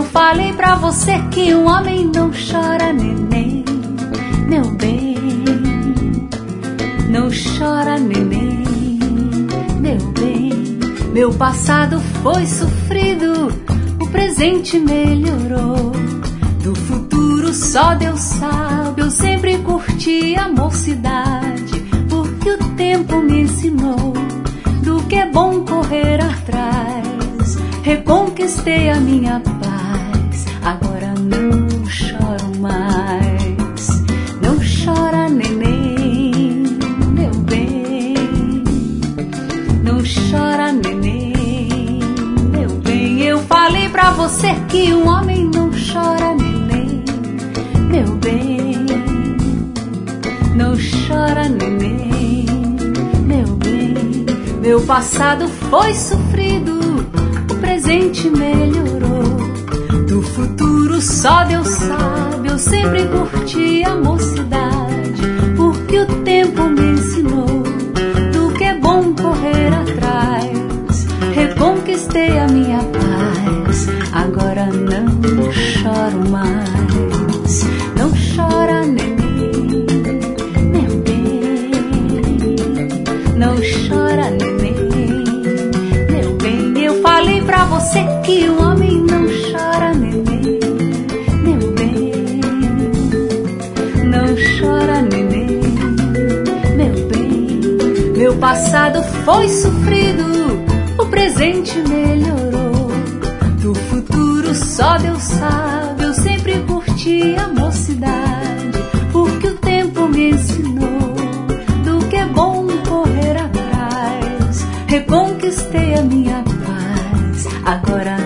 falei pra você que um homem não chora, neném, meu bem. Não chora, neném, meu bem. Meu passado foi sofrido, o presente melhorou. Do futuro só Deus sabe, eu sempre curti a mocidade, porque o tempo me ensinou do que é bom correr atrás. Reconquistei a minha paz, agora não choro mais. Não chora, neném, meu bem. Não chora, neném, meu bem. Eu falei pra você que um homem não chora, neném, meu bem. Não chora, neném, meu bem. Meu passado foi sofrido, o presente melhorou. Do futuro só Deus sabe, eu sempre curti a mocidade, porque o tempo me ensinou do que é bom correr atrás. Reconquistei a minha paz, agora não choro mais. Não chora, neném, meu bem. Não chora, neném, meu bem. Eu falei pra você que o homem não chora, neném, meu bem. Não chora, neném, meu bem. Meu passado foi sofrido, o presente melhorou. Do futuro só Deus sabe, eu sempre curti a mocidade, porque o tempo me ensinou do que é bom correr atrás. Reconquistei a minha paz, agora